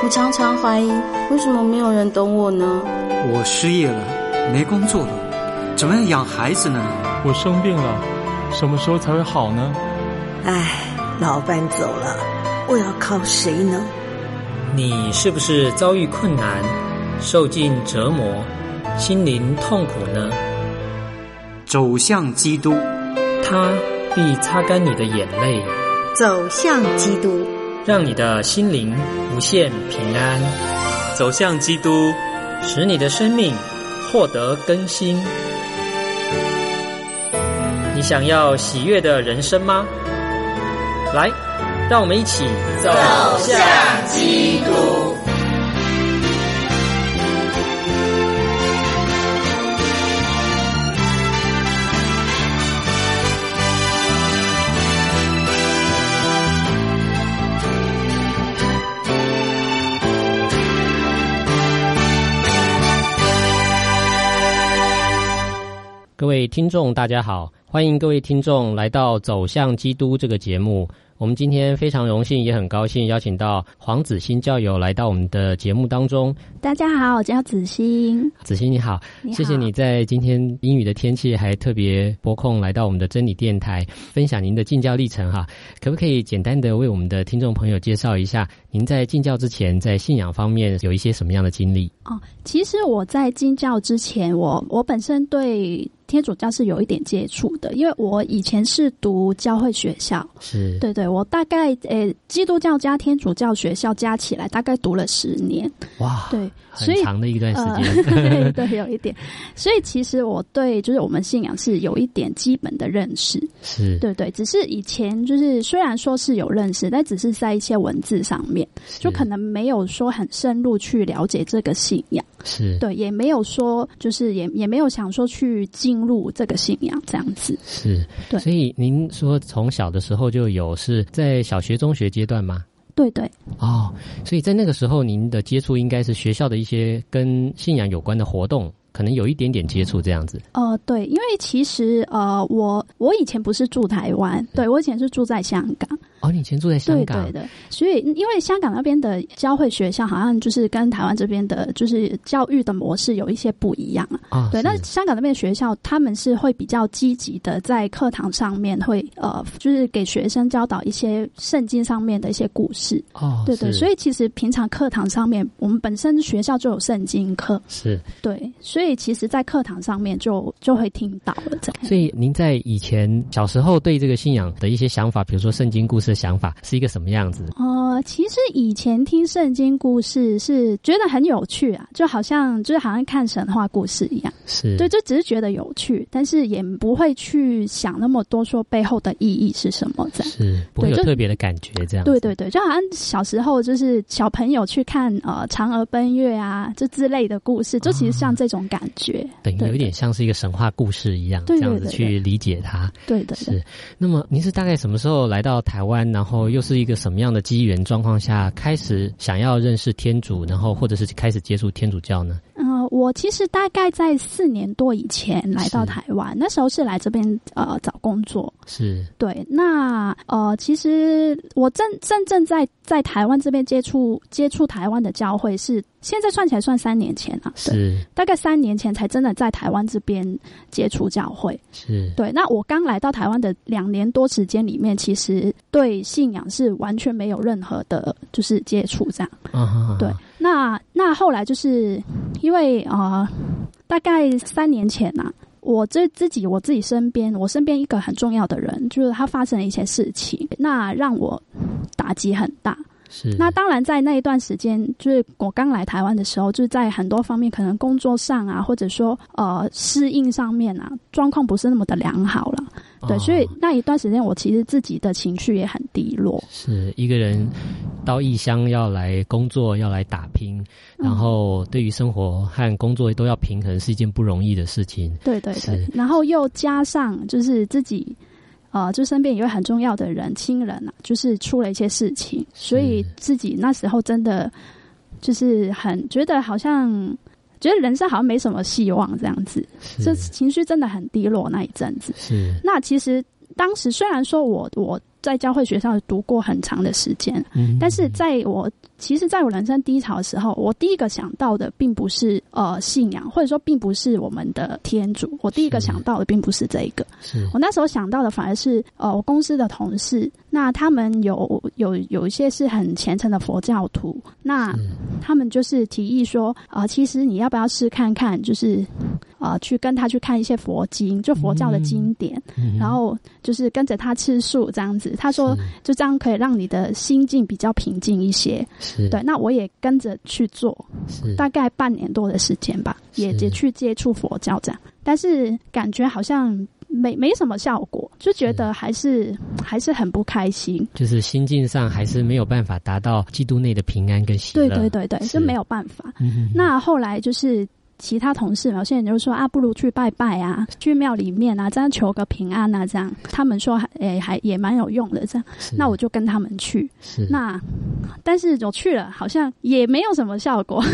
我常常怀疑，为什么没有人懂我呢？ 我失业了，没工作了，怎么样养孩子呢？ 我生病了，什么时候才会好呢？ 唉，老伴走了，我要靠谁呢？ 你是不是遭遇困难，受尽折磨，心灵痛苦呢？ 走向基督， 他必擦干你的眼泪， 走向基督， 让你的心灵无限平安。 走向基督， 使你的生命获得更新。你想要喜悦的人生吗？来，让我们一起走向基督。 各位听众大家好，欢迎各位听众来到走向基督这个节目。我们今天非常荣幸也很高兴邀请到黄子欣教友来到我们的节目当中。 大家好，我叫子欣。 子欣你好，谢谢你在今天阴雨的天气还特别拨空来到我们的真理电台分享您的进教历程哈。可不可以简单的为我们的听众朋友介绍一下您在进教之前在信仰方面有一些什么样的经历？ 其实我在进教之前我本身对天主教是有一点接触的，因为我以前是读教会学校， 是对对，我大概基督教加天主教学校加起来大概读了10年。 哇， 对， 很长的一段时间。 对，有一点。所以其实我对就是我们信仰是有一点基本的认识， 是对对，只是以前就是虽然说是有认识，但只是在一些文字上面，就可能没有说很深入去了解这个信仰。 是对，也没有说就是也没有想说去进入这个信仰这样子。 是对，所以您说从小的时候就有，是在小学中学阶段吗？ 对对。 所以在那个时候您的接触应该是学校的一些跟信仰有关的活动，可能有一点点接触这样子。 对，因为其实我以前不是住台湾，对，我以前是住在香港。 你以前住在香港？ 对，所以因为香港那边的教会学校好像就是跟台湾这边的就是教育的模式有一些不一样对，那香港那边的学校他们是会比较积极的在课堂上面会就是给学生教导一些圣经上面的一些故事。对，所以其实平常课堂上面我们本身学校就有圣经课， 是对，所以其实在课堂上面就会听到了这样。 所以您在以前小时候对这个信仰的一些想法，比如说圣经故事的想法是一个什么样子？ 其实以前听圣经故事是觉得很有趣啊，就好像看神话故事一样。 是对，就只是觉得有趣，但是也不会去想那么多说背后的意义是什么这样。 是不会有特别的感觉这样。 对，就好像小时候就是小朋友去看嫦娥奔月啊这之类的故事，就其实像这种感觉。 等于有点像是一个神话故事一样，这样子去理解它。 对， 是。那么您是大概什么时候来到台湾，然后又是一个什么样的机缘状况下开始想要认识天主，然后或者是开始接触天主教呢？ 我其实大概在4年多以前来到台湾，那时候是来这边找工作。 是对，那其实我真正在台湾这边接触台湾的教会是现在算起来算3年前啊， 是大概3年前才真的在台湾这边接触教会。 是对， 那我刚来到台湾的2年多时间里面，其实对信仰是完全没有任何的就是接触这样。对，那后来就是因为大概3年前啊，我自己身边一个很重要的人，就是他发生了一些事情，那让我打击很大。 是， 那当然在那一段时间，就是我刚来台湾的时候，就是在很多方面可能工作上啊，或者说适应上面啊，状况不是那么的良好了。对，所以那一段时间我其实自己的情绪也很低落。 是一个人到异乡要来工作，要来打拼，然后对于生活和工作都要平衡，是一件不容易的事情。 对，然后又加上就是自己就身边一位很重要的人亲人啊，就是出了一些事情，所以自己那时候真的就是很觉得好像觉得人生好像没什么希望这样子，这情绪真的很低落那一阵子。 是， 那其实当时虽然说我在教会学校读过很长的时间，但是其实在我人生低潮的时候，我第一个想到的并不是信仰，或者说并不是我们的天主，我第一个想到的并不是这一个，我那时候想到的反而是我公司的同事，那他们有一些是很虔诚的佛教徒，那他们就是提议说其实你要不要试看看，就是去跟他去看一些佛经，就佛教的经典，然后就是跟着他吃素这样子，他说就这样可以让你的心境比较平静一些。对，那我也跟着去做，大概半年多的时间吧，也去接触佛教这样，但是感觉好像没什么效果，就觉得还是很不开心， 就是心境上还是没有办法达到基督内的平安跟喜乐。 对，是没有办法。那后来就是其他同事有些人就说不如去拜拜啊，去庙里面啊，这样求个平安啊，这样他们说还也蛮有用的这样。那我就跟他们去，那但是我去了好像也没有什么效果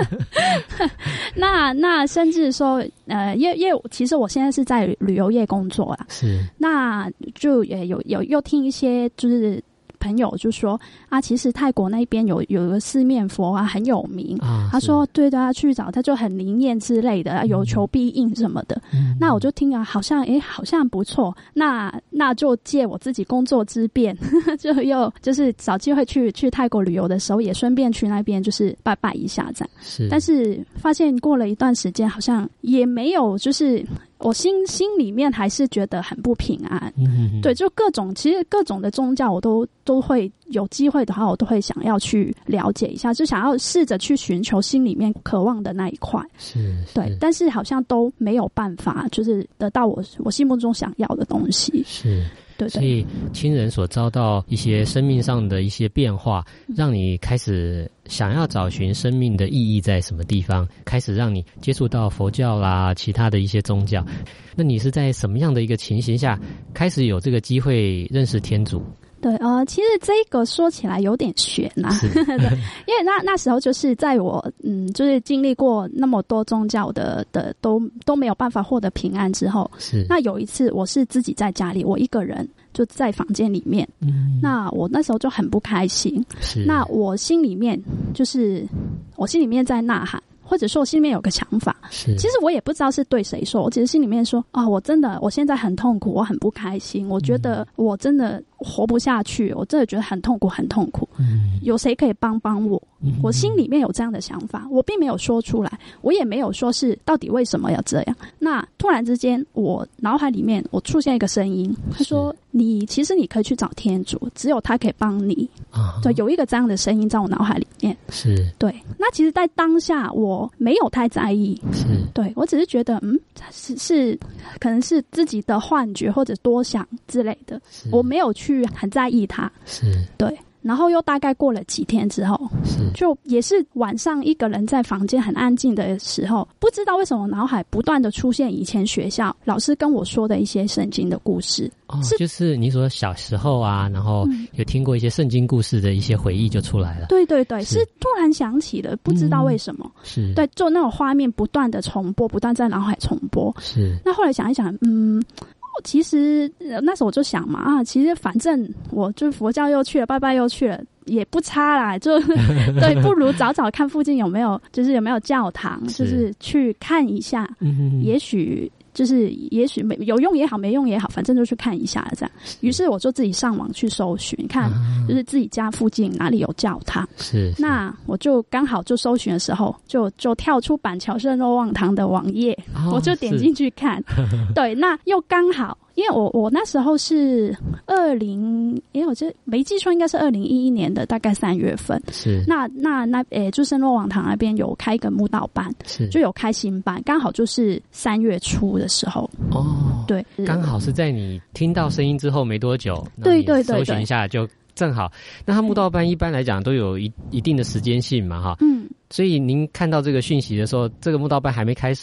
那甚至说因为其实我现在是在旅游业工作啦，那就也又听一些就是朋友就说其实泰国那边有一个四面佛很有名他说对的，他去找他就很灵验之类的，有求必应什么的那我就听好像不错，那就借我自己工作之便就又就是找机会去泰国旅游的时候也顺便去那边就是拜拜一下这样。但是发现过了一段时间好像也没有，就是我心里面还是觉得很不平安。对，就其实各种的宗教我都会有机会的话，我都会想要去了解一下，就想要试着去寻求心里面渴望的那一块。对，但是好像都没有办法，就是得到我心目中想要的东西。对， 所以亲人所遭到一些生命上的一些变化，让你开始想要找寻生命的意义在什么地方，开始让你接触到佛教啦，其他的一些宗教。那你是在什么样的一个情形下开始有这个机会认识天主？ 对，其实这个说起来有点悬啊因为那时候就是在我就是经历过那么多宗教的都没有办法获得平安之后，那有一次我是自己在家里，我一个人就在房间里面，那我那时候就很不开心，那我心里面在呐喊，或者说我心里面有个想法，其实我也不知道是对谁说，我只是心里面说我现在很痛苦，我很不开心，我觉得我真的活不下去，我真的觉得很痛苦很痛苦，有谁可以帮我？我心里面有这样的想法，我并没有说出来，我也没有说是到底为什么要这样。那突然之间我脑海里面我出现一个声音，他说其实你可以去找天主，只有他可以帮你。对，有一个这样的声音在我脑海里面。对，那其实在当下我没有太在意，对，我只是觉得是可能是自己的幻觉或者多想之类的，我没有去很在意它。对，然后又大概过了几天之后，就也是晚上一个人在房间很安静的时候，不知道为什么脑海不断的出现以前学校老师跟我说的一些圣经的故事。 就是你说小时候啊，然后有听过一些圣经故事的一些回忆就出来了。 对，是突然想起的，不知道为什么。对，就那种画面不断的重播，不断在脑海重播。那后来想一想，其实那时候我就想嘛，其实反正我就佛教又去了，拜拜又去了，也不差啦，就对，不如找找看附近有没有教堂，就是去看一下，也许有用也好，没用也好，反正就去看一下这样。于是我就自己上网去搜寻，看就是自己家附近哪里有教堂。那我就刚好就搜寻的时候，就跳出板桥圣若望堂的网页，我就点进去看。对，那又刚好。因为我那时候是我这没记错应该是2011年的大概3月份。那就圣若望堂那边有开一个慕道班，就有开新班，刚好就是3月初的时时候。 哦， 对， 刚好是在你听到声音之后没多久， 对对对， 搜寻一下就正好。那他慕道班一般来讲都有一定的时间性嘛，哈，所以您看到这个讯息的时候，这个慕道班还没开始吗？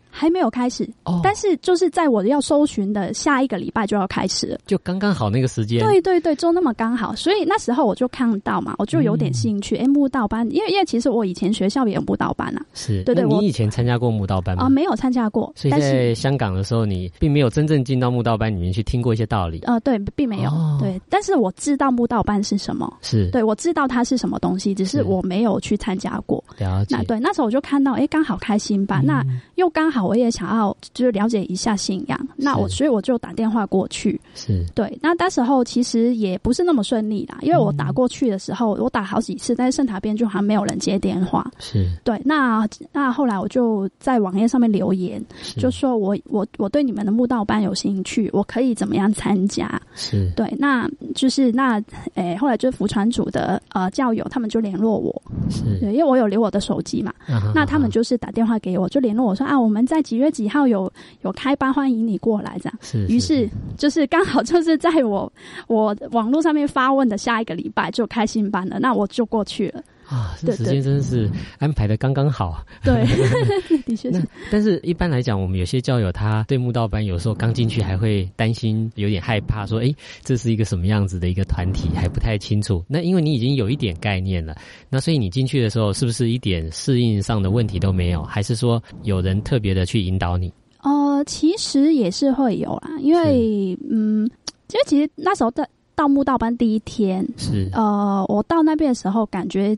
还没有开始，但是就是在我要搜寻的下一个礼拜就要开始了，就刚刚好那个时间。 对对对，就那么刚好，所以那时候我就看到嘛，我就有点兴趣。慕道班，因为其实我以前学校也有慕道班啊。 是， 对对， 你以前参加过慕道班吗？ 没有参加过。 所以在香港的时候，你并没有真正进到慕道班里面去听过一些道理。 对，并没有。对，但是我知道慕道班是什么。 是， 对，我知道它是什么东西，只是我没有去参加过。 了解。 那时候我就看到，刚好开新班，那又刚好我也想要就是了解一下信仰，所以我就打电话过去。 是，对。 那时候其实也不是那么顺利啦，因为我打过去的时候，我打好几次，但是圣塔边就好像没有人接电话。 是，对。 那后来我就在网页上面留言，就说我对你们的慕道班有兴趣，我可以怎么样参加？ 是， 对。那就是后来就是福传组的教友他们就联络我， 是， 对，因为我有留我的手机嘛，那他们就是打电话给我，就联络我说我们在几月几号有开班，欢迎你过来这样。 是， 于是就是刚好就是在我网络上面发问的下一个礼拜就开新班了，那我就过去了。 这时间真是安排的刚刚好。 对，的确是。 但是一般来讲，我们有些教友他对慕道班有时候刚进去还会担心，有点害怕，说这是一个什么样子的一个团体，还不太清楚。那因为你已经有一点概念了，那所以你进去的时候是不是一点适应上的问题都没有？还是说有人特别的去引导你？ 其实也是会有啦，因为其实那时候到慕道班第一天， 是我到那边的时候感觉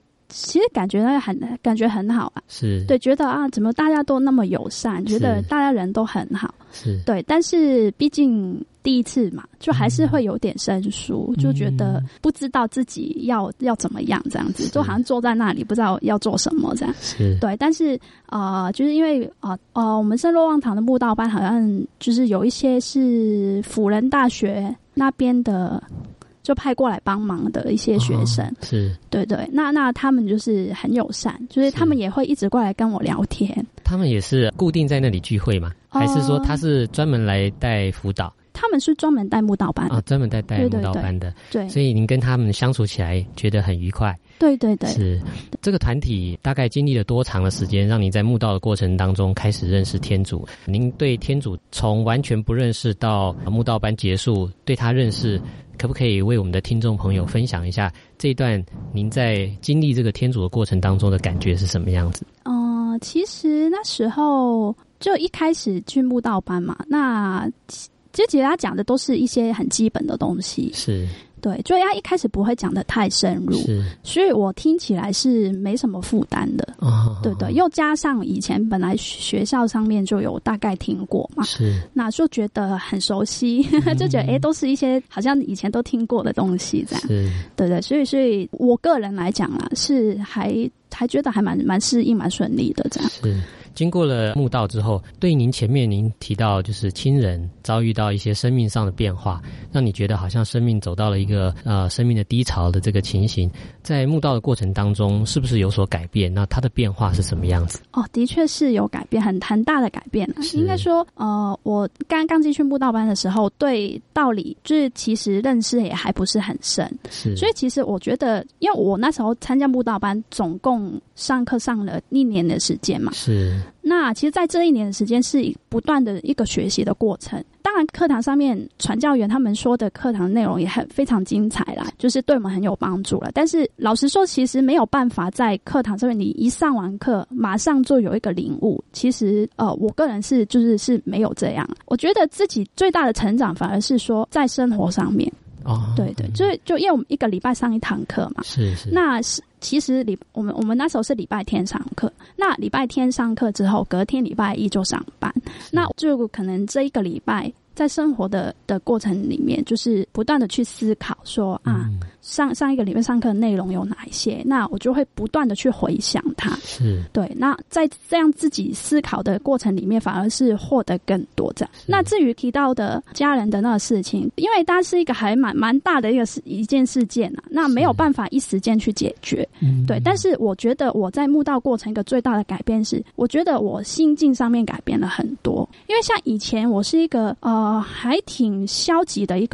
很好啊， 是，对， 觉得怎么大家都那么友善，觉得大家人都很好， 是，对， 但是毕竟第一次嘛，就还是会有点生疏，就觉得不知道自己要怎么样这样子，就好像坐在那里不知道要做什么这样， 是，对， 但是就是因为我们圣若望堂的慕道班好像就是有一些是辅仁大学那边的。就派过来帮忙的一些学生， 是，对对，那他们就是很友善，就是他们也会一直过来跟我聊天。 他们也是固定在那里聚会吗？还是说他是专门来带辅导？ 他们是专门带慕道班的， 专门带慕道班的， 对， 所以您跟他们相处起来觉得很愉快。 对对对， 是。这个团体大概经历了多长的时间，让您在慕道的过程当中开始认识天主？您对天主从完全不认识到慕道班结束，对他认识，可不可以为我们的听众朋友分享一下这一段您在经历这个天主的过程当中的感觉是什么样子？ 其实那时候就一开始去慕道班嘛，那其实他讲的都是一些很基本的东西， 是， 对，就他一开始不会讲得太深入， 是， 所以我听起来是没什么负担的，对对，又加上以前本来学校上面就有大概听过嘛， 是，那就觉得很熟悉，就觉得都是一些好像以前都听过的东西这样， 是，对对，所以我个人来讲啦，是还觉得还蛮适应蛮顺利的这样， 是。经过了慕道之后，对您前面您提到就是亲人遭遇到一些生命上的变化，让你觉得好像生命走到了一个生命的低潮的这个情形，在慕道的过程当中是不是有所改变？那它的变化是什么样子？的确是有改变，很大的改变。应该说我刚进去慕道班的时候，对道理就是其实认识也还不是很深， 是，所以其实我觉得，因为我那时候参加慕道班总共上课上了1年的时间嘛， 是。 那其实在这1年的时间是不断的一个学习的过程，当然课堂上面传教员他们说的课堂内容也非常精彩啦，就是对我们很有帮助了，但是老实说其实没有办法在课堂上面你一上完课马上就有一个领悟，其实我个人是没有这样，我觉得自己最大的成长反而是说在生活上面，对对，就因为我们1个礼拜上1堂课嘛， 是， 那其实我们那时候是礼拜天上课，那礼拜天上课之后，隔天礼拜一就上班，那就可能这1个礼拜在生活的过程里面，就是不断的去思考说上1个礼拜上课的内容有哪一些，那我就会不断的去回想它， 是，对， 那在这样自己思考的过程里面，反而是获得更多这样。那至于提到的家人的那个事情，因为它是一个还蛮大的一件事件啊，那没有办法一时间去解决，对，但是我觉得我在慕道过程一个最大的改变是，我觉得我心境上面改变了很多，因为像以前我是一个还挺消极的一个人，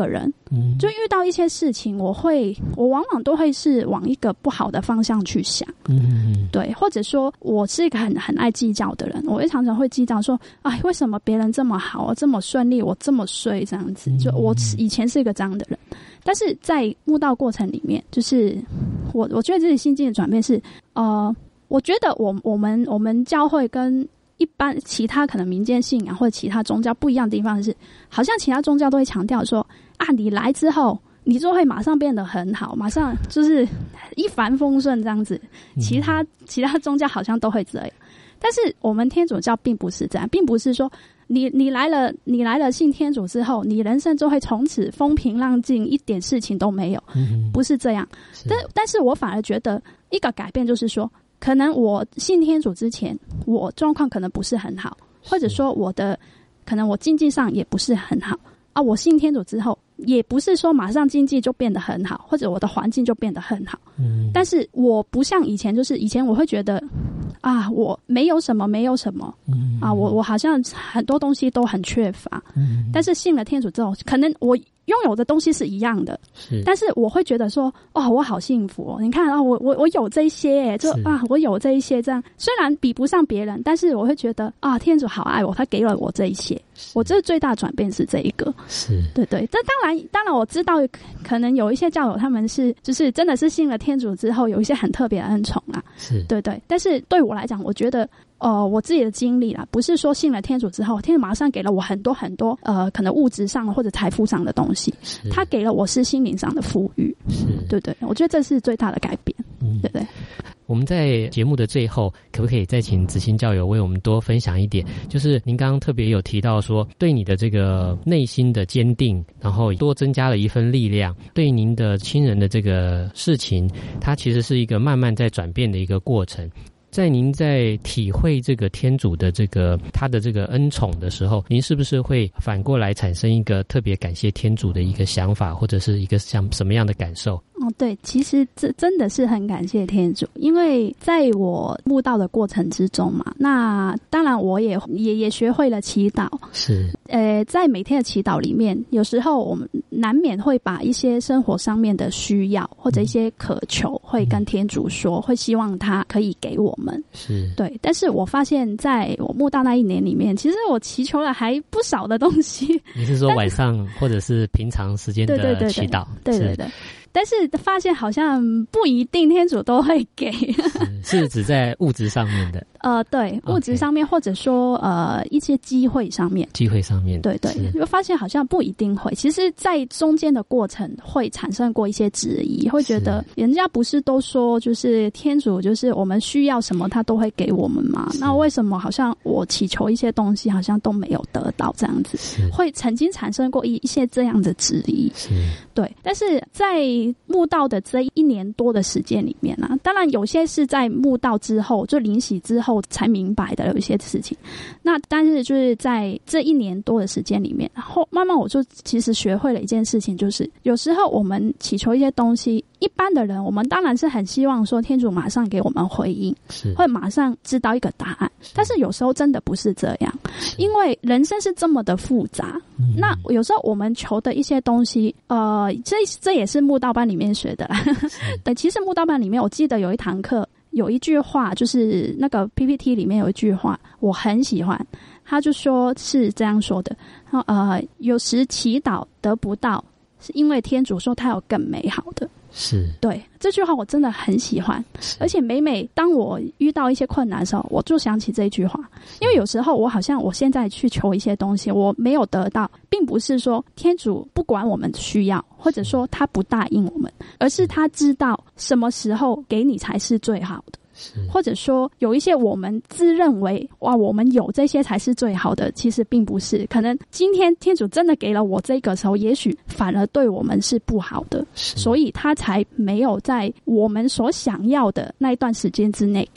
就遇到一些事情，我往往都会是往一个不好的方向去想。对，或者说我是一个很爱计较的人，我会常常会计较说，哎，为什么别人这么好，这么顺利，我这么衰这样子。就我以前是一个这样的人，但是在悟道过程里面，就是我觉得自己心境的转变是，我觉得我们教会跟一般其他可能民间信仰或者其他宗教不一样的地方是，好像其他宗教都会强调说啊，你来之后你就会马上变得很好，马上就是一帆风顺这样子。其他宗教好像都会这样，但是我们天主教并不是这样，并不是说你来了信天主之后，你人生就会从此风平浪静，一点事情都没有，不是这样。但是我反而觉得一个改变就是说，可能我信天主之前，我状况可能不是很好，或者说可能我经济上也不是很好啊。我信天主之后，也不是说马上经济就变得很好，或者我的环境就变得很好。但是我不像以前，就是以前我会觉得啊，我没有什么啊，我好像很多东西都很缺乏。但是信了天主之后，可能我拥有的东西是一样的，但是我会觉得说，哦，我好幸福哦！你看啊，我有这一些，就啊，我有这一些，这样虽然比不上别人，但是我会觉得啊，天主好爱我，他给了我这一些。我这最大的转变是这一个，对。这当然我知道，可能有一些教友他们是就是真的是信了天主之后，有一些很特别的恩宠啊，对。但是对我来讲，我觉得。我自己的经历啦，不是说信了天主之后，天主马上给了我很多很多可能物质上或者财富上的东西，他给了我是心灵上的富裕，对。我觉得这是最大的改变，对。 我们在节目的最后，可不可以再请子欣教友为我们多分享一点？就是您刚刚特别有提到说，对你的这个内心的坚定，然后多增加了一份力量，对您的亲人的这个事情，它其实是一个慢慢在转变的一个过程。在您在体会这个天主的这个他的这个恩宠的时候，您是不是会反过来产生一个特别感谢天主的一个想法，或者是一个像什么样的感受？ 对，其实这真的是很感谢天主，因为在我悟道的过程之中嘛，那当然我也学会了祈祷，在每天的祈祷里面，有时候我们难免会把一些生活上面的需要或者一些渴求会跟天主说，会希望他可以给我们，对。但是我发现在我悟道那一年里面，其实我祈求了还不少的东西。 你是说晚上或者是平常时间的祈祷？对。 但是发现好像不一定天主都会给， 是指在物质上面的。 对，物质上面，或者说一些机会上面，对，就发现好像不一定会。其实，在中间的过程会产生过一些质疑，会觉得人家不是都说就是天主就是我们需要什么他都会给我们嘛？那为什么好像我祈求一些东西好像都没有得到这样子？会曾经产生过一些这样的质疑，对。但是在悟道的这1年多的时间里面啊，当然有些是在悟道之后，就灵洗之后才明白的有一些事情。那但是就是在这1年多的时间里面，然后慢慢我就其实学会了一件事情，就是有时候我们祈求一些东西，一般的人我们当然是很希望说天主马上给我们回应，会马上知道一个答案，但是有时候真的不是这样，因为人生是这么的复杂。那有时候我们求的一些东西，这也是悟道班里面学的啦。对，其实悟道班里面我记得有一堂课有一句话，就是那个 PPT 里面有一句话我很喜欢，他就说是这样说的，有时祈祷得不到，是因为天主说他有更美好的。对，这句话我真的很喜欢，而且每当我遇到一些困难的时候，我就想起这句话。因为有时候我好像我现在去求一些东西，我没有得到，并不是说天主不管我们需要，或者说他不答应我们，而是他知道什么时候给你才是最好的。或者说有一些我们自认为哇我们有这些才是最好的，其实并不是，可能今天天主真的给了我这个时候，也许反而对我们是不好的，所以他才没有在我们所想要的那一段时间之内给我。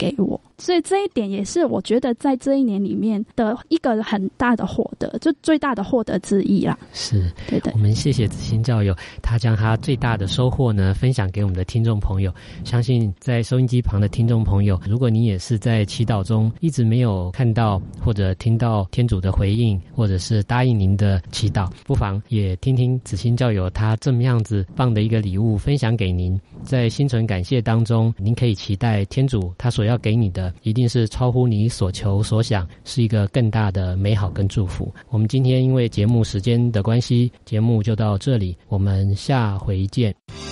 所以这一点也是我觉得在这一年里面的一个很大的获得，就最大的获得之一啦。 是， 对的。 我们谢谢子欣教友，他将他最大的收获呢分享给我们的听众朋友。相信在收音机旁的听众朋友，如果你也是在祈祷中一直没有看到或者听到天主的回应，或者是答应您的祈祷，不妨也听听子欣教友他这么样子棒的一个礼物分享给您。在心存感谢当中，您可以期待天主他所要给你的一定是超乎你所求所想，是一个更大的美好跟祝福。我们今天因为节目时间的关系，节目就到这里，我们下回见。